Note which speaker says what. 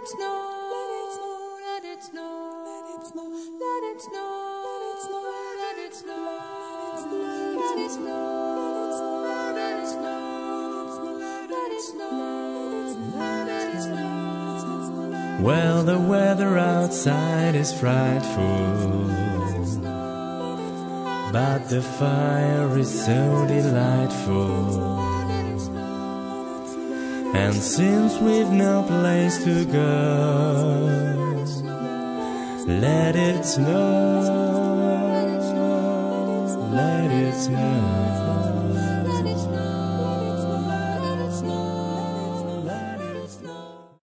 Speaker 1: it snow, let it snow, let it snow, let it snow, let it snow, let it snow, let it snow, let it snow, let it snow, let it snow.
Speaker 2: Well, the weather outside is frightful, but the fire is so delightful. And since we've no place to go, let it snow, let it snow.